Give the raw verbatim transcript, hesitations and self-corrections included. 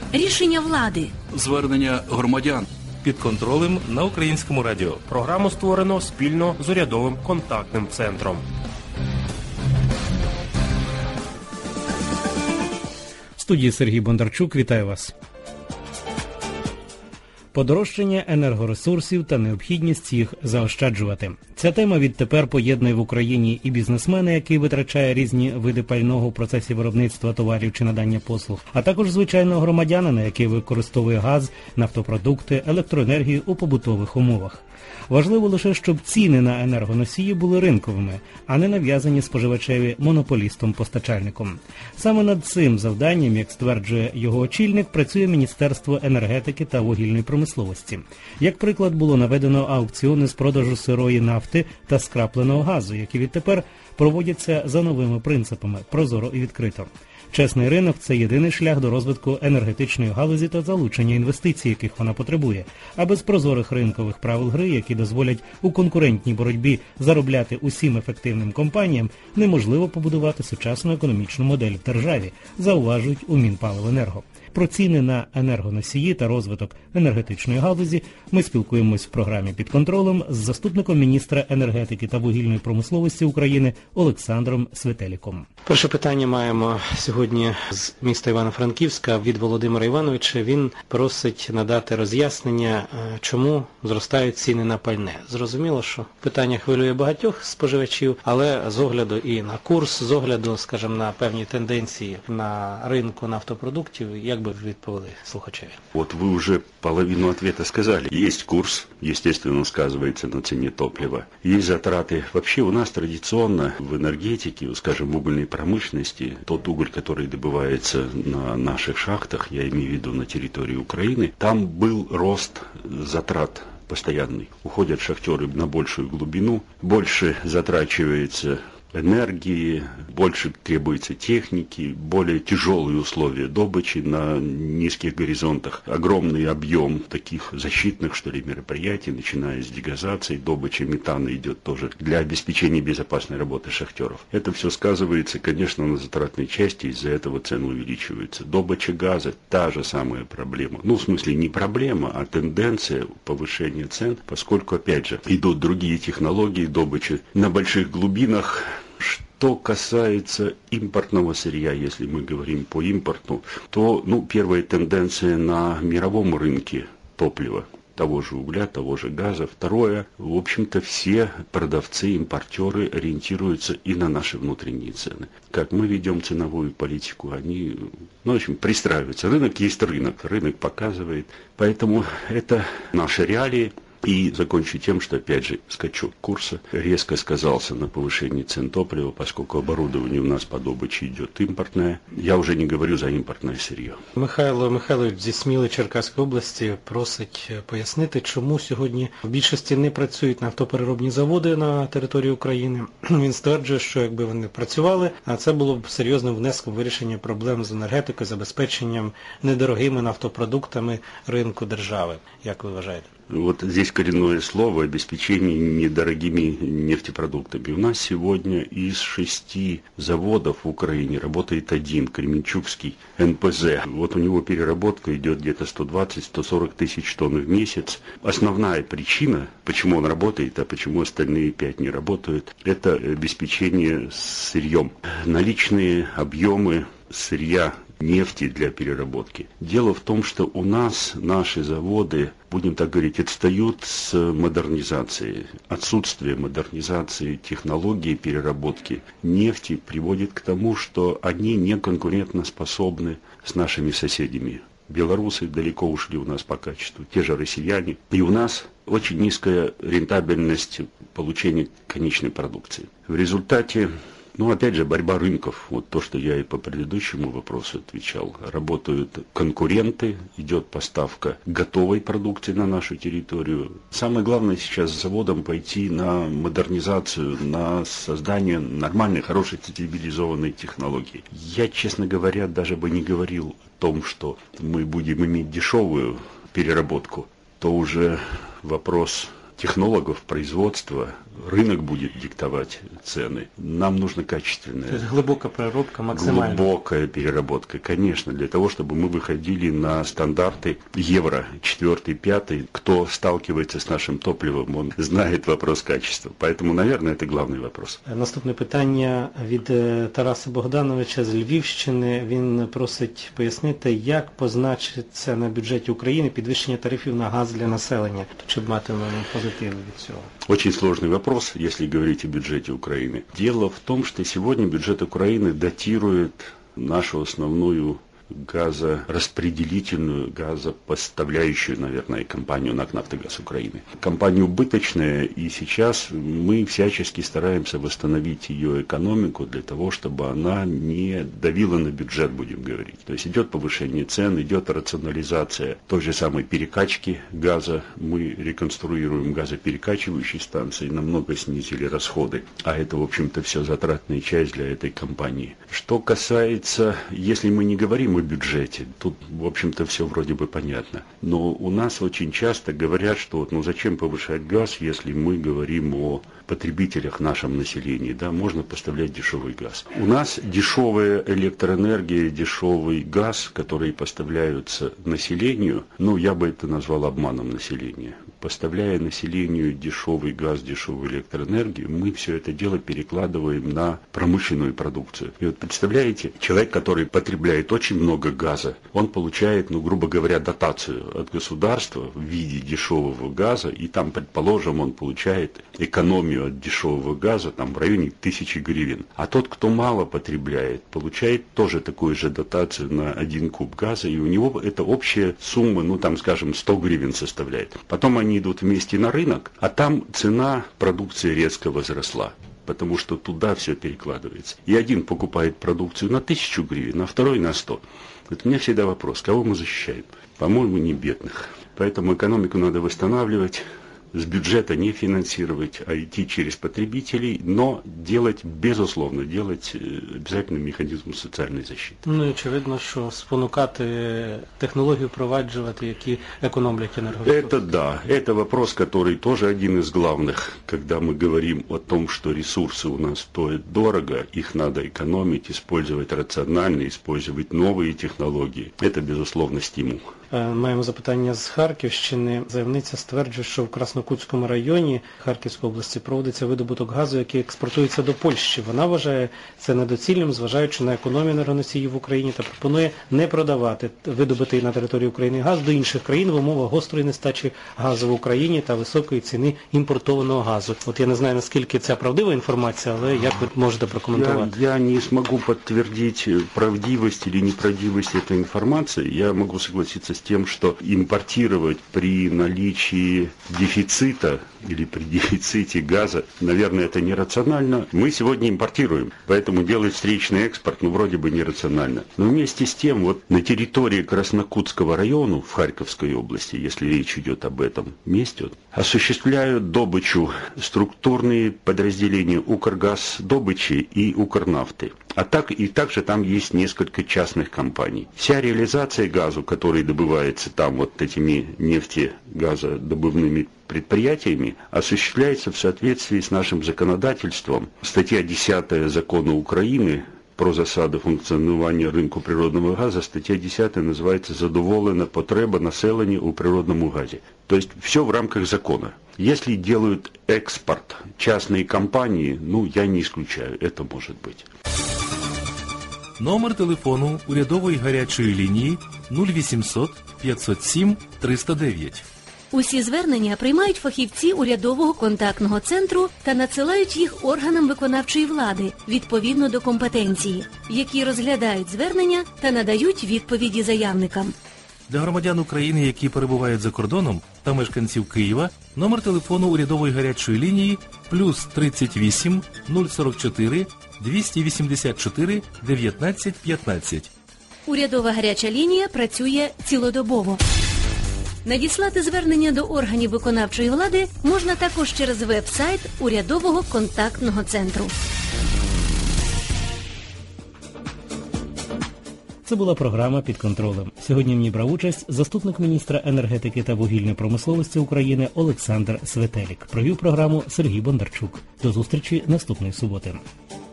Рішення влади. Звернення громадян. Під контролем на Українському радіо. Програму створено спільно з урядовим контактним центром. В студії Сергій Бондарчук. Вітаю вас. Подорожчання енергоресурсів та необхідність їх заощаджувати. Ця тема відтепер поєднує в Україні і бізнесмена, який витрачає різні види пального в процесі виробництва товарів чи надання послуг, а також звичайного громадянина, який використовує газ, нафтопродукти, електроенергію у побутових умовах. Важливо лише, щоб ціни на енергоносії були ринковими, а не нав'язані споживачеві монополістом-постачальником. Саме над цим завданням, як стверджує його очільник, працює Міністерство енергетики та вугільної промисловості. Як приклад, було наведено аукціони з продажу сирої нафти та скрапленого газу, які відтепер проводяться за новими принципами – прозоро і відкрито. Чесний ринок – це єдиний шлях до розвитку енергетичної галузі та залучення інвестицій, яких вона потребує. А без прозорих ринкових правил гри, які дозволять у конкурентній боротьбі заробляти усім ефективним компаніям, неможливо побудувати сучасну економічну модель в державі, зауважують у Мінпаливенерго. Про ціни на енергоносії та розвиток енергетичної галузі ми спілкуємось в програмі «Під контролем» з заступником міністра енергетики та вугільної промисловості України Олександром Светеліком. Перше питання маємо сьогодні з міста Івано-Франківська від Володимира Івановича. Він просить надати роз'яснення, чому зростають ціни на пальне. Зрозуміло, що питання хвилює багатьох споживачів, але з огляду і на курс, з огляду, скажімо, на певні тенденції на ринку нафтопродуктів, як бы вы відповіли слухачеві? Вот вы уже половину ответа сказали. Есть курс, естественно, сказывается на цене топлива. Есть затраты. Вообще у нас традиционно в энергетике, скажем, в угольной промышленности, тот уголь, который добывается на наших шахтах, я имею в виду на территории Украины, там был рост затрат постоянный. Уходят шахтеры на большую глубину, больше затрачивается энергии, больше требуется техники, более тяжелые условия добычи на низких горизонтах, огромный объем таких защитных, что ли, мероприятий, начиная с дегазации, добыча метана идет тоже для обеспечения безопасной работы шахтеров. Это все сказывается, конечно, на затратной части, из-за этого цены увеличиваются. Добыча газа – та же самая проблема. Ну, в смысле, не проблема, а тенденция повышения цен, поскольку, опять же, идут другие технологии добычи на больших глубинах. Что касается импортного сырья, если мы говорим по импорту, то ну, первая тенденция на мировом рынке топлива, того же угля, того же газа. Второе, в общем-то, все продавцы, импортеры ориентируются и на наши внутренние цены. Как мы ведем ценовую политику, они, ну, в общем, пристраиваются. Рынок есть рынок, рынок показывает. Поэтому это наши реалии. И закончу тем, что, опять же, скачок курса резко сказался на повышении цен топлива, поскольку оборудование у нас по добыче идет импортное. Я уже не говорю за импортное сырье. Михайло Михайлович зі Сміли Черкаської області просить пояснити, чому сьогодні в більшості не працюють нафтопереробні заводи на території України. Він стверджує, що якби вони працювали, а це було б серйозним внеском вирішення проблем з енергетикою, забезпеченням недорогими нафтопродуктами ринку держави. Як ви вважаєте? Вот здесь коренное слово – обеспечение недорогими нефтепродуктами. У нас сегодня из шести заводов в Украине работает один, Кременчугский эн пэ зэ. Вот у него переработка идет где-то сто двадцать - сто сорок тысяч тонн в месяц. Основная причина, почему он работает, а почему остальные пять не работают, это обеспечение сырьем. Наличные объемы сырья, нефти для переработки. Дело в том, что у нас наши заводы, будем так говорить, отстают с модернизацией. Отсутствие модернизации технологий переработки нефти приводит к тому, что они не конкурентоспособны с нашими соседями. Белорусы далеко ушли у нас по качеству, те же россияне. И у нас очень низкая рентабельность получения конечной продукции. В результате, ну, опять же, борьба рынков. Вот то, что я и по предыдущему вопросу отвечал. Работают конкуренты, идет поставка готовой продукции на нашу территорию. Самое главное сейчас с заводом пойти на модернизацию, на создание нормальной, хорошей, цивилизованной технологии. Я, честно говоря, даже бы не говорил о том, что мы будем иметь дешевую переработку. То уже вопрос технологов производства, рынок будет диктовать цены. Нам нужно качественное. То есть глубокая переработка максимально. Глубокая переработка, конечно, для того, чтобы мы выходили на стандарты евро четвертый, пятый. Кто сталкивается с нашим топливом, он знает вопрос качества. Поэтому, наверное, это главный вопрос. Наступне питання від Тараса Богдановича з Львівщини. Він просить пояснити, як позначиться на бюджеті України підвищення тарифів на газ для населення. Чи матиме позитив від цього? Очень сложный вопрос, если говорить о бюджете Украины. Дело в том, что сегодня бюджет Украины датирует нашу основную газораспределительную, газопоставляющую, наверное, компанию НАК «Нафтогаз Украины». Компания убыточная, и сейчас мы всячески стараемся восстановить ее экономику для того, чтобы она не давила на бюджет, будем говорить. То есть идет повышение цен, идет рационализация той же самой перекачки газа. Мы реконструируем газоперекачивающие станции, намного снизили расходы. А это, в общем-то, все затратная часть для этой компании. Что касается, если мы не говорим о бюджете, тут, в общем-то, все вроде бы понятно. Но у нас очень часто говорят, что вот, ну зачем повышать газ, если мы говорим о потребителях, нашем населении, да, можно поставлять дешевый газ. У нас дешевая электроэнергия, дешевый газ, которые поставляются населению, ну, я бы это назвал обманом населения. Поставляя населению дешевый газ, дешевую электроэнергию, мы все это дело перекладываем на промышленную продукцию. И вот представляете, человек, который потребляет очень много газа, он получает, ну, грубо говоря, дотацию от государства в виде дешевого газа, и там, предположим, он получает экономию от дешевого газа там в районе тысячи гривен. А тот, кто мало потребляет, получает тоже такую же дотацию на один куб газа, и у него эта общая сумма, ну там, скажем, сто гривен составляет. Потом они идут вместе на рынок, а там цена продукции резко возросла, потому что туда все перекладывается. И один покупает продукцию на тысячу гривен, а второй на сто. Вот у меня всегда вопрос, кого мы защищаем? По-моему, не бедных. Поэтому экономику надо восстанавливать, с бюджета не финансировать, а идти через потребителей, но делать, безусловно, делать обязательно механизм социальной защиты. Ну і очевидно, що спонукати технологію впроваджувати, які економлять енергоресурси. Это да, это вопрос, который тоже один из главных, когда мы говорим о том, что ресурсы у нас стоят дорого, их надо экономить, использовать рационально, использовать новые технологии. Это, безусловно, стимул. Маємо запитання з Харківщини. Заявниця стверджує, що в Краснокутському районі Харківської області проводиться видобуток газу, який експортується до Польщі. Вона вважає це недоцільним, зважаючи на економію енергоносіїв в Україні, та пропонує не продавати видобутий на території України газ до інших країн в умовах гострої нестачі газу в Україні та високої ціни імпортованого газу. От я не знаю, наскільки це правдива інформація, але як ви можете прокоментувати? Я, я не смогу подтвердить правдивость или неправдивость этой информации. Я могу согласиться с тем, что импортировать при наличии дефицита или при дефиците газа, наверное, это нерационально. Мы сегодня импортируем, поэтому делать встречный экспорт, ну, вроде бы нерационально. Но вместе с тем, вот на территории Краснокутского района в Харьковской области, если речь идет об этом месте, вот, осуществляют добычу структурные подразделения Укргаздобычи и Укрнафты. А так и также там есть несколько частных компаний. Вся реализация газу, который добывается там вот этими нефтегазодобывными предприятиями, осуществляется в соответствии с нашим законодательством. Статья десятая Закона Украины про засади функціонування ринку природного газу, стаття десятая називається «Задоволена потреба населення у природному газі». То есть все в рамках закона. Если делают экспорт частные компании, ну, я не исключаю, это может быть. Номер телефону урядової гарячої лінії нуль вісімсот п'ятсот сім триста дев'ять. Усі звернення приймають фахівці урядового контактного центру та надсилають їх органам виконавчої влади відповідно до компетенції, які розглядають звернення та надають відповіді заявникам. Для громадян України, які перебувають за кордоном, та мешканців Києва, номер телефону урядової гарячої лінії плюс тридцять вісім нуль сорок чотири двісті вісімдесят чотири дев'ятнадцять п'ятнадцять. Урядова гаряча лінія працює цілодобово. Надіслати звернення до органів виконавчої влади можна також через веб-сайт урядового контактного центру. Це була програма «Під контролем». Сьогодні в ній брав участь заступник міністра енергетики та вугільної промисловості України Олександр Светелік. Провів програму Сергій Бондарчук. До зустрічі наступної суботи.